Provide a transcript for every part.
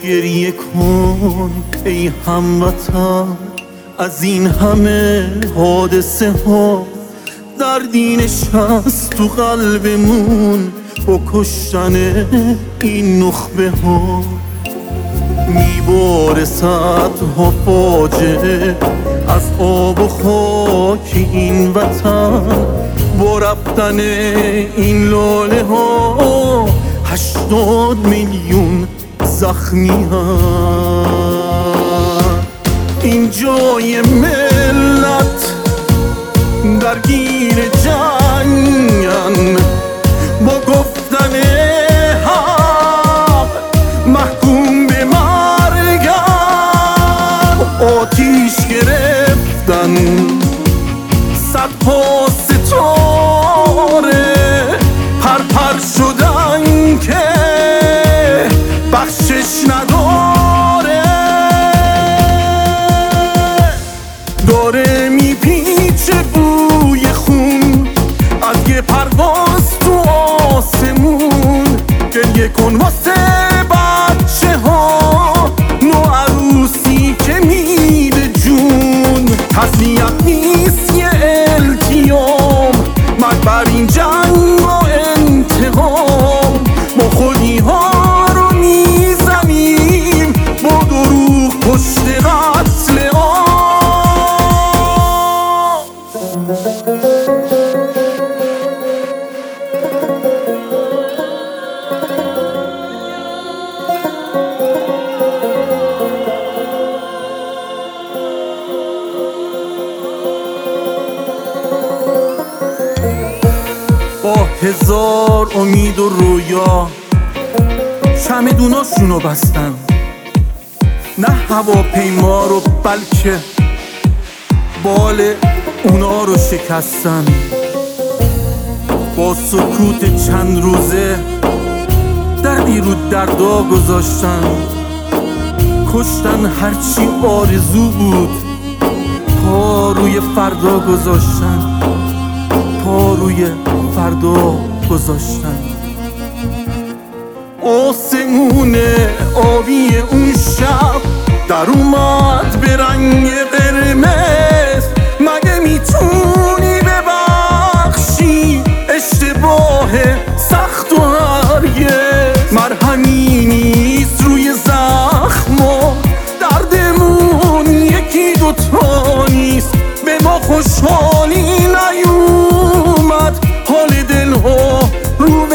گریه کن ای هموطن از این همه حادثه ها، دردی نشست تو قلبمون با کشتن این نخبه ها. میباره صدها فاجعه از آب و خاک این وطن، با رفتن این لاله ها 80 میلیون زخمی هست. این جای ملت درگیر جنگن، با گفتن حق محکوم به مرگن. آتیش گرفتن صدها ستاره، پرپر شدن که بخشش نداره. داره میپیچه بوی خون از یه پرواز تو آسمون. گریه کن واسه بچه ها نوعروسی که میده جون. تسلیت نیست یه التیام، مرگ بر این جنگ و انتقام. ما خودی ها رو میزنیم با دروغ پشت قتل عام. با هزار امید و رویا چمدوناشونو بستن، نه هواپیما رو بلکه بال اونا رو شکستن. با سکوت چند روزه دردی رو دردا گذاشتن. کشتن هرچی آرزو بود، پا روی فردا گذاشتن، پا روی فردا گذاشتن. آسمون آبی اون شب در اومد به رنگ قرمز. مگه میتونی ببخشی اشتباه سخت و هرگز؟ مرهمی نیست روی زخما، دردمون یکی دوتا نیست. به ما خوشحالی نیومد، حال دلها رو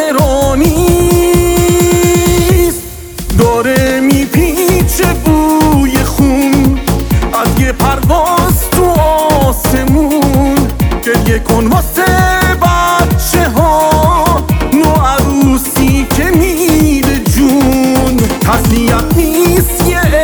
برانیست. داره میپیچه بوی خون از یه پرواز تو آسمون. گریه کن واسه بچه ها نوعروسی که میده جون. تسلیت نیست یه